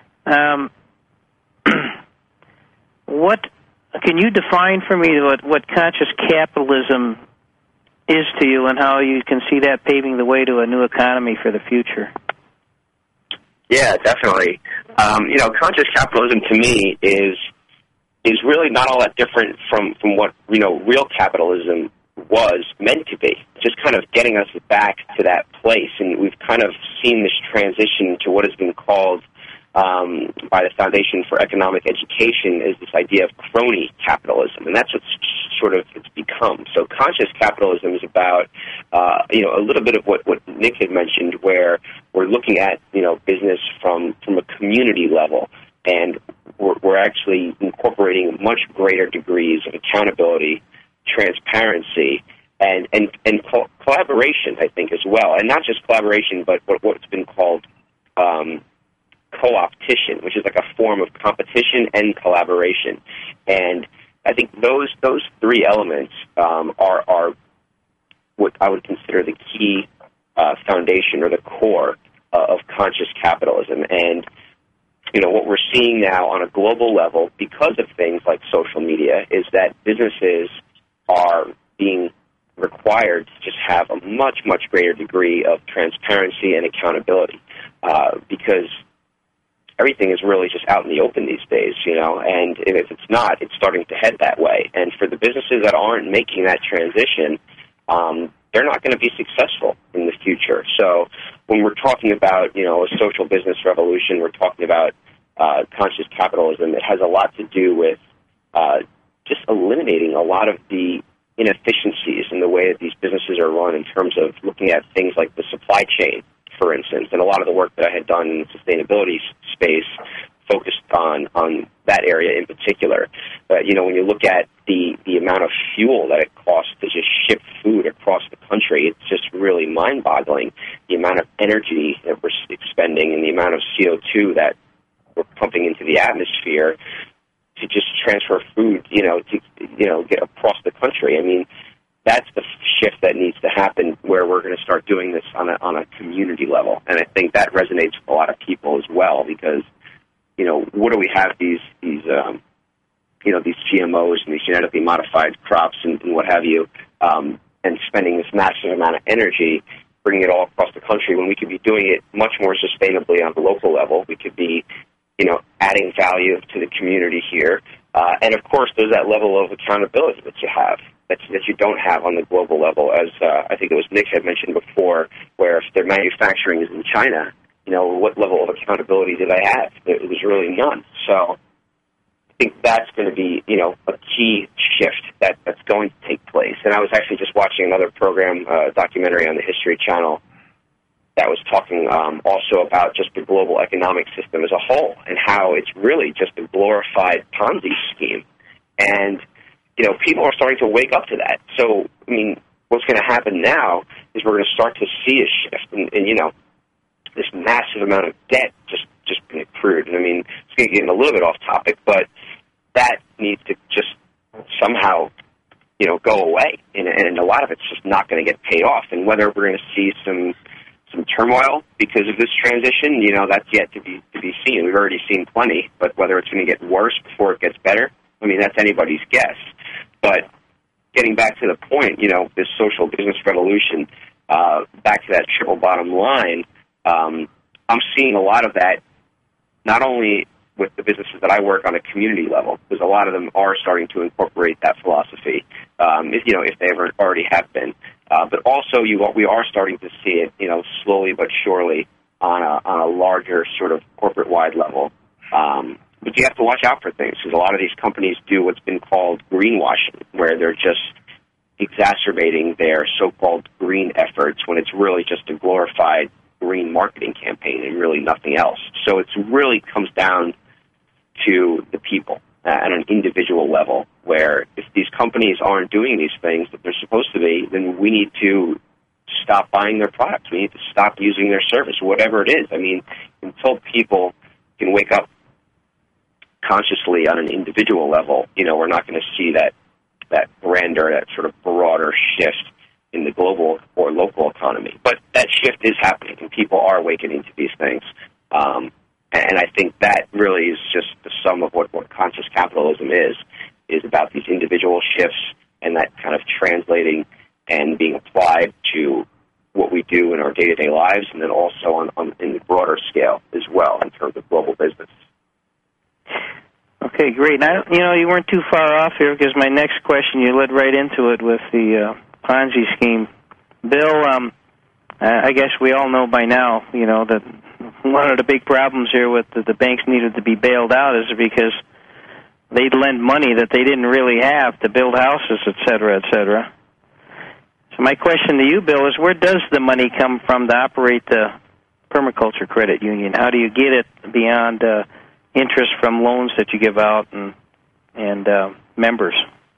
What can you define for me what conscious capitalism is to you, and how you can see that paving the way to a new economy for the future? Yeah, definitely. Conscious capitalism to me is really not all that different from what real capitalism was meant to be. Just kind of getting us back to that place, and we've kind of seen this transition to what has been called by the Foundation for Economic Education is this idea of crony capitalism, and that's what it's become. So conscious capitalism is about a little bit of what Nick had mentioned, where we're looking at business from a community level, and we're actually incorporating much greater degrees of accountability, transparency, and collaboration, I think, as well. And not just collaboration, but what's been called co-opetition, which is like a form of competition and collaboration. And I think those three elements are what I would consider the key foundation or the core of conscious capitalism. And what we're seeing now on a global level, because of things like social media, is that businesses are being required to just have a much, much greater degree of transparency and accountability, because everything is really just out in the open these days, and if it's not, it's starting to head that way. And for the businesses that aren't making that transition, they're not going to be successful in the future. So when we're talking about, a social business revolution, we're talking about conscious capitalism. It has a lot to do with just eliminating a lot of the inefficiencies in the way that these businesses are run in terms of looking at things like the supply chain, for instance, and a lot of the work that I had done in the sustainability space focused on that area in particular. When you look at the amount of fuel that it costs to just ship food across the country, it's just really mind-boggling, the amount of energy that we're expending and the amount of CO2 that we're pumping into the atmosphere to just transfer food, to get across the country. I mean, that's the shift that needs to happen, where we're going to start doing this on a community level. And I think that resonates with a lot of people as well, because, what do we have these GMOs and these genetically modified crops and what have you, and spending this massive amount of energy bringing it all across the country when we could be doing it much more sustainably on the local level. We could be, adding value to the community here. And, of course, there's that level of accountability that you have, that you don't have on the global level, as I think it was Nick had mentioned before, where if their manufacturing is in China, what level of accountability do they have? It was really none. So I think that's going to be, a key shift that's going to take place. And I was actually just watching another program, a documentary on the History Channel, that was talking also about just the global economic system as a whole and how it's really just a glorified Ponzi scheme. And, people are starting to wake up to that. So, I mean, what's going to happen now is we're going to start to see a shift in this massive amount of debt just being accrued. And, I mean, it's going to get a little bit off topic, but that needs to just somehow, go away. And a lot of it's just not going to get paid off. And whether we're going to see some turmoil because of this transition, that's yet to be seen. We've already seen plenty, but whether it's going to get worse before it gets better, I mean, that's anybody's guess. But, getting back to the point, this social business revolution, back to that triple bottom line, I'm seeing a lot of that not only with the businesses that I work on a community level, because a lot of them are starting to incorporate that philosophy, if they ever already have been. But also, we are starting to see it, slowly but surely on a larger sort of corporate-wide level. But you have to watch out for things, because a lot of these companies do what's been called greenwashing, where they're just exacerbating their so-called green efforts when it's really just a glorified green marketing campaign and really nothing else. So it really comes down to the people at an individual level, where if these companies aren't doing these things that they're supposed to be, then we need to stop buying their products. We need to stop using their service, whatever it is. I mean, until people can wake up consciously on an individual level, we're not going to see that grander, that sort of broader shift in the global or local economy. But that shift is happening, and people are awakening to these things. And I think that really is just the sum of what conscious capitalism is about these individual shifts and that kind of translating and being applied to what we do in our day-to-day lives, and then also in the broader scale as well in terms of global business. Okay, great. Now, you weren't too far off here, because my next question, you led right into it with the Ponzi scheme. Bill, I guess we all know by now, that one of the big problems here with the banks needed to be bailed out is because they'd lend money that they didn't really have to build houses, et cetera, et cetera. So my question to you, Bill, is where does the money come from to operate the permaculture credit union? How do you get it beyond interest from loans that you give out and members?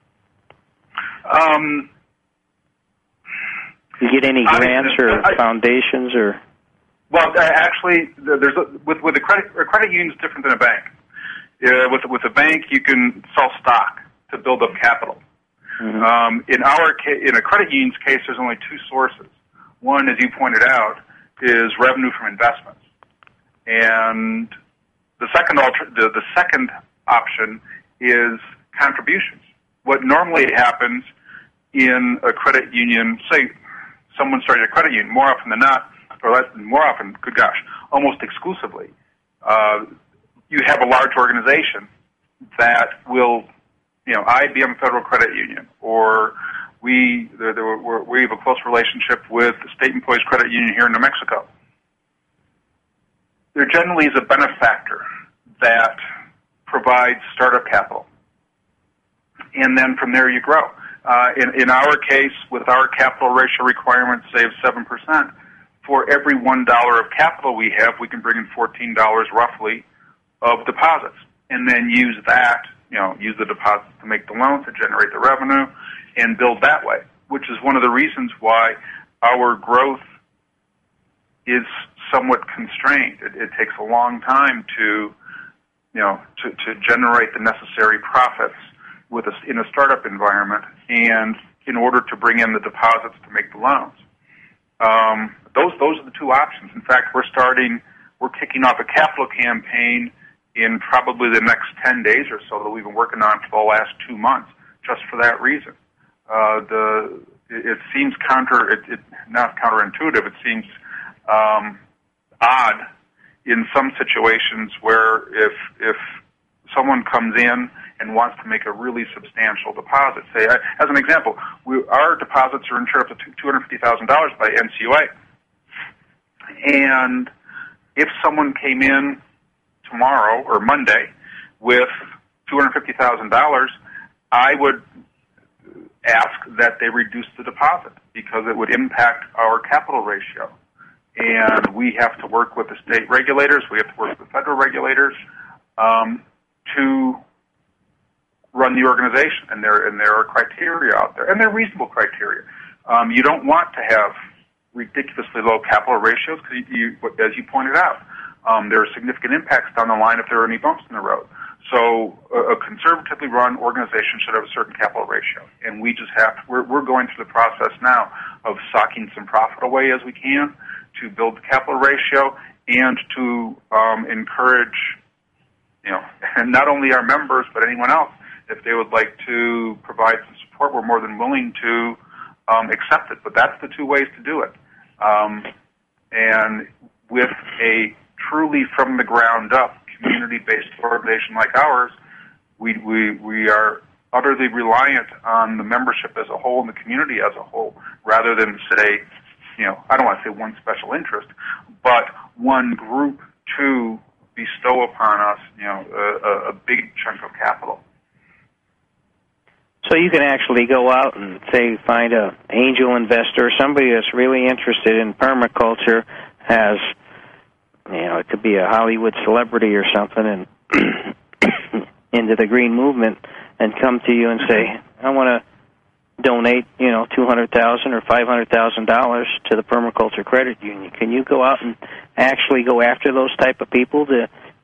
You get any grants or foundations or? Well, actually, with a credit union is different than a bank. With a bank, you can sell stock to build up capital. Mm-hmm. In a credit union's case, there's only two sources. One, as you pointed out, is revenue from investments, and the second option is contributions. What normally happens in a credit union, say someone started a credit union, more often than not, good gosh, almost exclusively, you have a large organization that will, IBM Federal Credit Union, or we have a close relationship with the State Employees Credit Union here in New Mexico. There generally is a benefactor that provides startup capital, and then from there you grow. In our case, with our capital ratio requirement, say of 7%, for every $1 of capital we have, we can bring in $14 roughly of deposits, and then use the deposits to make the loan, to generate the revenue, and build that way, which is one of the reasons why our growth is somewhat constrained. It takes a long time to generate the necessary profits in a startup environment, and in order to bring in the deposits to make the loans. Those are the two options. In fact, we're kicking off a capital campaign in probably the next 10 days or so that we've been working on for the last 2 months, just for that reason. It seems not counterintuitive. It seems odd in some situations where if someone comes in and wants to make a really substantial deposit, say, as an example, our deposits are insured up to $250,000 by NCUA. And if someone came in tomorrow or Monday with $250,000, I would ask that they reduce the deposit, because it would impact our capital ratio. And we have to work with the state regulators, we have to work with federal regulators to run the organization, and there are criteria out there, and they're reasonable criteria. You don't want to have ridiculously low capital ratios, because as you pointed out, there are significant impacts down the line if there are any bumps in the road. So a conservatively run organization should have a certain capital ratio, and we're going through the process now of socking some profit away as we can to build the capital ratio, and to encourage, and not only our members but anyone else If they would like to provide some support, we're more than willing to accept it. But that's the two ways to do it. And with a truly from the ground up community-based organization like ours, we are utterly reliant on the membership as a whole and the community as a whole, rather than say, I don't want to say one special interest, but one group to bestow upon us, a big chunk of capital. So you can actually go out and, say, find an angel investor, somebody that's really interested in permaculture, has, it could be a Hollywood celebrity or something, and into the green movement, and come to you and say, I want to donate, $200,000 or $500,000 to the Permaculture Credit Union. Can you go out and actually go after those type of people to?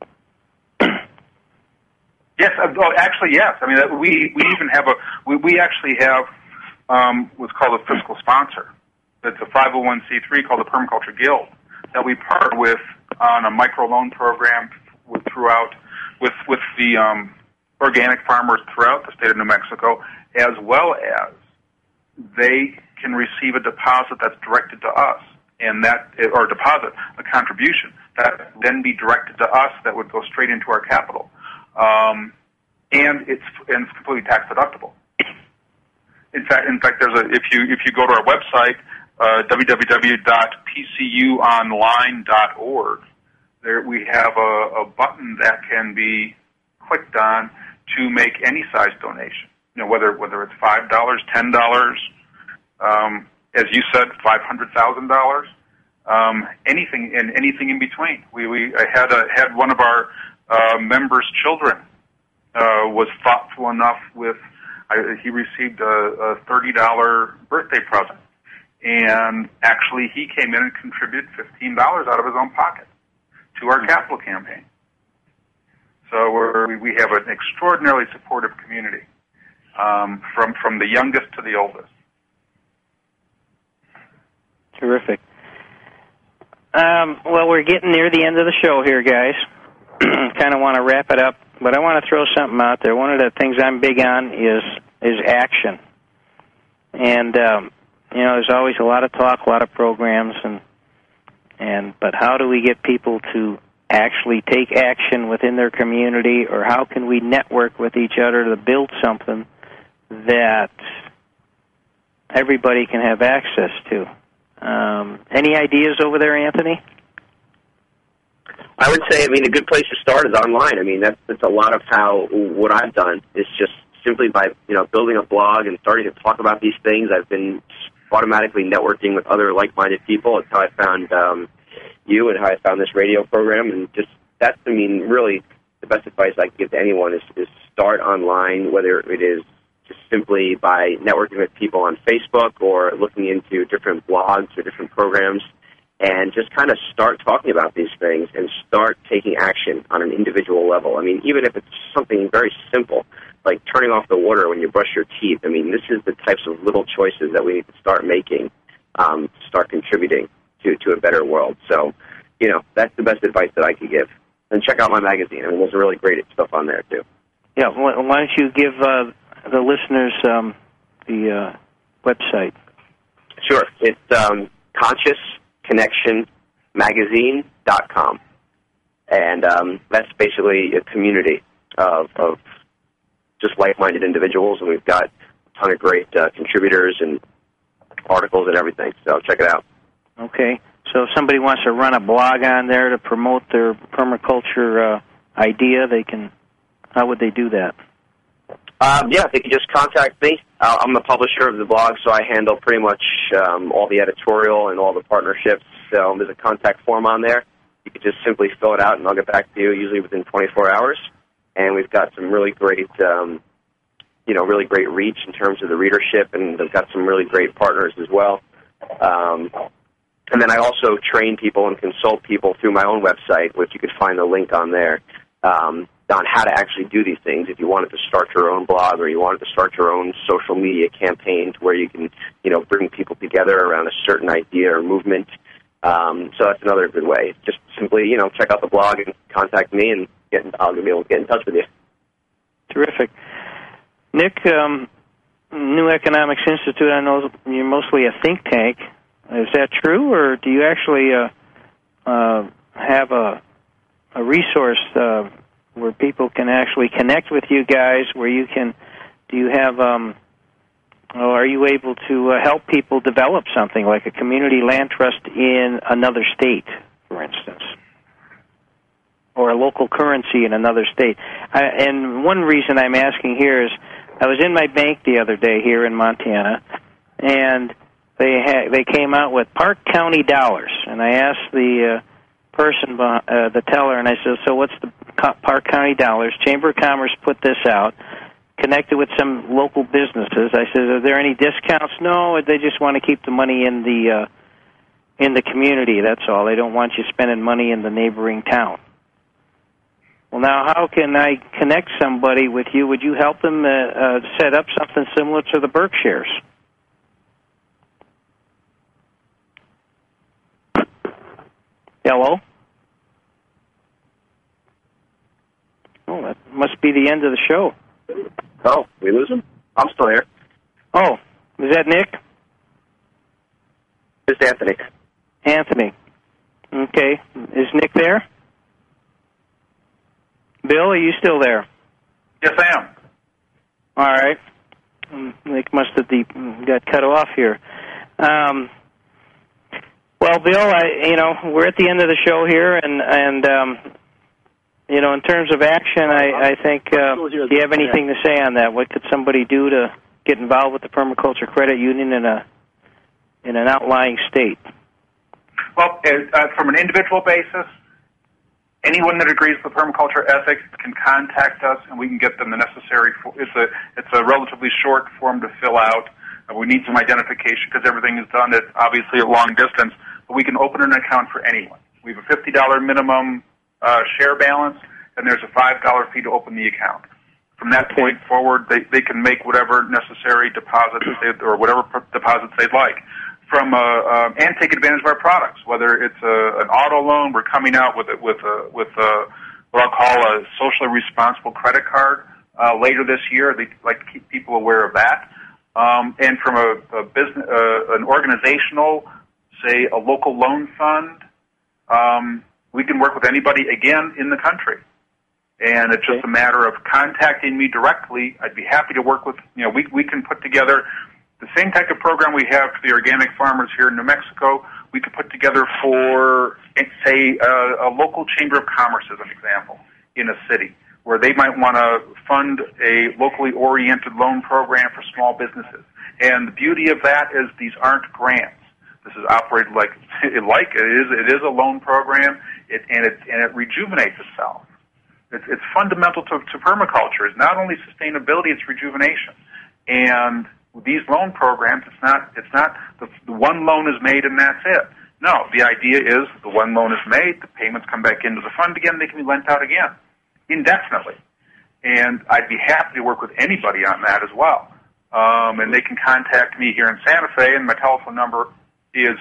Yes, actually, yes. I mean, we even have we actually have what's called a fiscal sponsor. It's a 501c3 called the Permaculture Guild that we partner with on a microloan program with the organic farmers throughout the state of New Mexico, as well as they can receive a deposit that's directed to us, and a contribution that would then be directed to us that would go straight into our capital. And it's completely tax deductible. In fact, if you go to our website, www.pcuonline.org, there we have a button that can be clicked on to make any size donation. Whether it's $5, $10, as you said, $500,000, anything in between. I had one of our members' children was thoughtful enough he received a $30 birthday present, and actually he came in and contributed $15 out of his own pocket to our capital campaign. So we have an extraordinarily supportive community, from the youngest to the oldest. Terrific. Well, we're getting near the end of the show here, guys. Kind of want to wrap it up, but I want to throw something out there. One of the things I'm big on is action. And there's always a lot of talk, a lot of programs, but how do we get people to actually take action within their community, or how can we network with each other to build something that everybody can have access to? Any ideas over there, Anthony? I would say, a good place to start is online. That's a lot of what I've done is just simply by, building a blog and starting to talk about these things. I've been automatically networking with other like-minded people. It's how I found you and how I found this radio program. And just that's, really the best advice I can give to anyone is start online, whether it is just simply by networking with people on Facebook or looking into different blogs or different programs, and just kind of start talking about these things and start taking action on an individual level. Even if it's something very simple, like turning off the water when you brush your teeth. This is the types of little choices that we need to start making, start contributing to a better world. So, that's the best advice that I could give. And check out my magazine. There's really great stuff on there, too. Yeah, why don't you give the listeners the website? Sure. It's ConsciousConnectionMagazine.com. And that's basically a community of just like-minded individuals, and we've got a ton of great contributors and articles and everything. So check it out. Okay. So if somebody wants to run a blog on there to promote their permaculture idea, how would they do that? They can just contact me. I'm the publisher of the blog, so I handle pretty much all the editorial and all the partnerships. So there's a contact form on there. You can just simply fill it out, and I'll get back to you usually within 24 hours. And we've got some really great, really great reach in terms of the readership, and we've got some really great partners as well. And then I also train people and consult people through my own website, which you could find the link on there, on how to actually do these things. If you wanted to start your own blog or you wanted to start your own social media campaign to where you can, bring people together around a certain idea or movement. So that's another good way. Just simply, check out the blog and contact me, and I'll be able to get in touch with you. Terrific. Nick, New Economics Institute, I know you're mostly a think tank. Is that true, or do you actually have a resource where people can actually connect with you guys, where you can, do you have, are you able to help people develop something like a community land trust in another state, for instance, or a local currency in another state? And one reason I'm asking here is I was in my bank the other day here in Montana, and they came out with Park County dollars, and I asked the person, the teller, and I said, so what's the Park County dollars? Chamber of Commerce put this out, connected with some local businesses. I said, are there any discounts? No, they just want to keep the money in the community, that's all. They don't want you spending money in the neighboring town. Well, now, how can I connect somebody with you? Would you help them set up something similar to the Berkshires? Hello? Oh, that must be the end of the show. Oh, we lose him? I'm still here. Oh, is that Nick? It's Anthony. Anthony. Okay. Is Nick there? Bill, are you still there? Yes, I am. All right. Nick must have got cut off here. Well, Bill, we're at the end of the show here, and in terms of action, I think, do you have anything to say on that? What could somebody do to get involved with the Permaculture Credit Union in an outlying state? Well, from an individual basis, anyone that agrees with permaculture ethics can contact us, and we can get them the necessary. It's a relatively short form to fill out. We need some identification because everything is done obviously at long distance. But we can open an account for anyone. We have a $50 minimum share balance, and there's a $5 fee to open the account. From that point forward, they can make whatever necessary deposits or whatever deposits they'd like. And take advantage of our products, whether it's an auto loan. We're coming out with what I'll call a socially responsible credit card later this year. They like to keep people aware of that. And from a business, an organizational, say a local loan fund, we can work with anybody again in the country. And it's just a matter of contacting me directly. I'd be happy to work with. We can put together the same type of program we have for the organic farmers here in New Mexico. We could put together for, say, a local chamber of commerce, as an example, in a city, where they might want to fund a locally oriented loan program for small businesses. And the beauty of that is these aren't grants. This is operated like it is a loan program, and it rejuvenates itself. It's fundamental to permaculture. It's not only sustainability, it's rejuvenation. And these loan programs, it's not the one loan is made and that's it. No, the idea is the one loan is made, the payments come back into the fund again, they can be lent out again, indefinitely. And I'd be happy to work with anybody on that as well. And they can contact me here in Santa Fe, and my telephone number is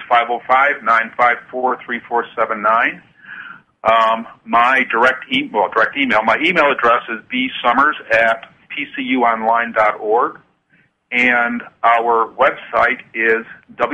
505-954-3479. My direct email, my email address is bsummers@pcuonline.org. And our website is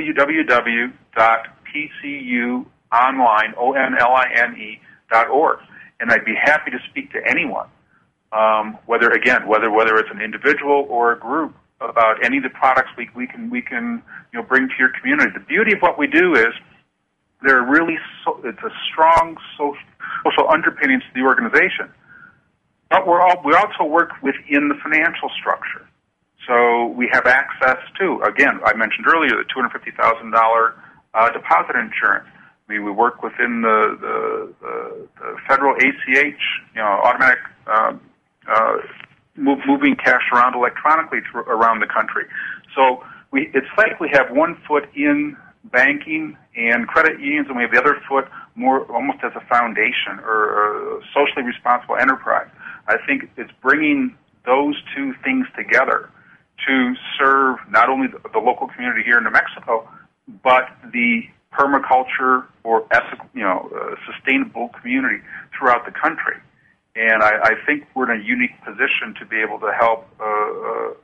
www.pcuonline.org. And I'd be happy to speak to anyone, whether it's an individual or a group, about any of the products we can bring to your community. The beauty of what we do is it's a strong social underpinnings to the organization. But we also work within the financial structure. So we have access to, again, I mentioned earlier, the $250,000 deposit insurance. We work within the federal ACH, automatic moving cash around electronically around the country. So it's like we have one foot in banking and credit unions, and we have the other foot more almost as a foundation or a socially responsible enterprise. I think it's bringing those two things together to serve not only the local community here in New Mexico, but the permaculture or ethical, sustainable community throughout the country. And I think we're in a unique position to be able to help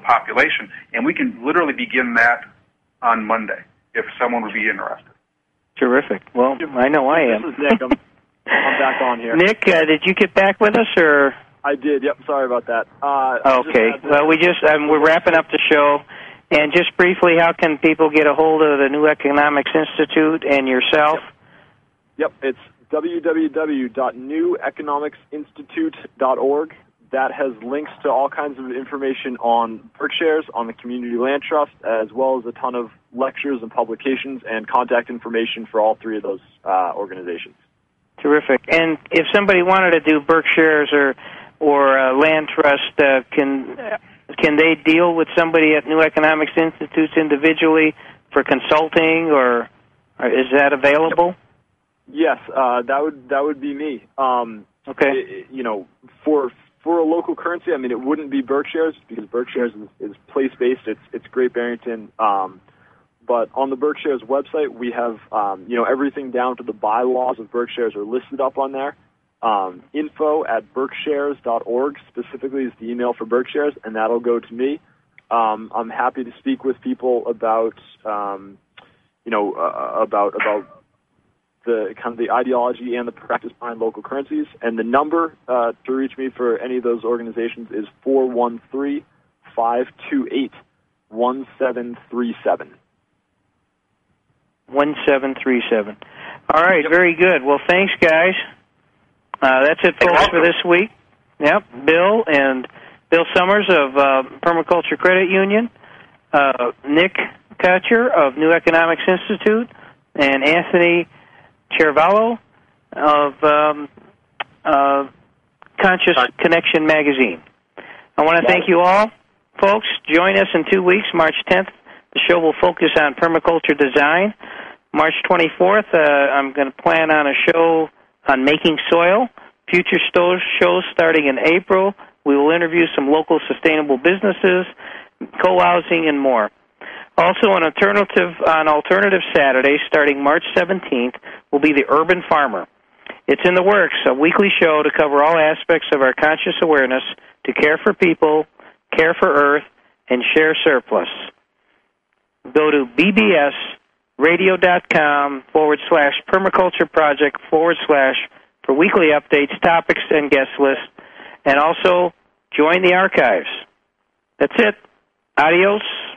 population. And we can literally begin that on Monday if someone would be interested. Terrific. Well, I know I am. This is Nick. I'm back on here. Nick, did you get back with us, or? I did. Yep. Sorry about that. Okay. Well, we're wrapping up the show, and just briefly, how can people get a hold of the New Economics Institute and yourself? Yep. It's www.neweconomicsinstitute.org. That has links to all kinds of information on Berkshires, on the Community Land Trust, as well as a ton of lectures and publications and contact information for all three of those organizations. Terrific. And if somebody wanted to do Berkshires or Land Trust, can they deal with somebody at New Economics Institutes individually for consulting, or is that available? Yes, that would be me. Okay. For a local currency, I mean, it wouldn't be Berkshires because Berkshires is place-based. It's Great Barrington. But on the Berkshires website, we have, everything down to the bylaws of Berkshires are listed up on there. info@berkshires.org specifically is the email for Berkshires, and that'll go to me. I'm happy to speak with people about the kind of the ideology and the practice behind local currencies. And the number to reach me for any of those organizations is 413-528-1737. 1737. All right, very good. Well, thanks, guys. That's it, folks, for this week. Yep, Bill Summers of Permaculture Credit Union, Nick Kutcher of New Economics Institute, and Anthony Cervallo of Conscious Connection Magazine. I want to thank you all, folks. Join us in 2 weeks, March 10th. The show will focus on permaculture design. March 24th, I'm going to plan on a show on making soil. Future shows starting in April. We will interview some local sustainable businesses, co-housing, and more. Also, on Alternative Saturday, starting March 17th, will be the Urban Farmer. It's in the works, a weekly show to cover all aspects of our conscious awareness to care for people, care for Earth, and share surplus. Go to bbsradio.com/permaculture project/ for weekly updates, topics, and guest lists, and also join the archives. That's it. Adios.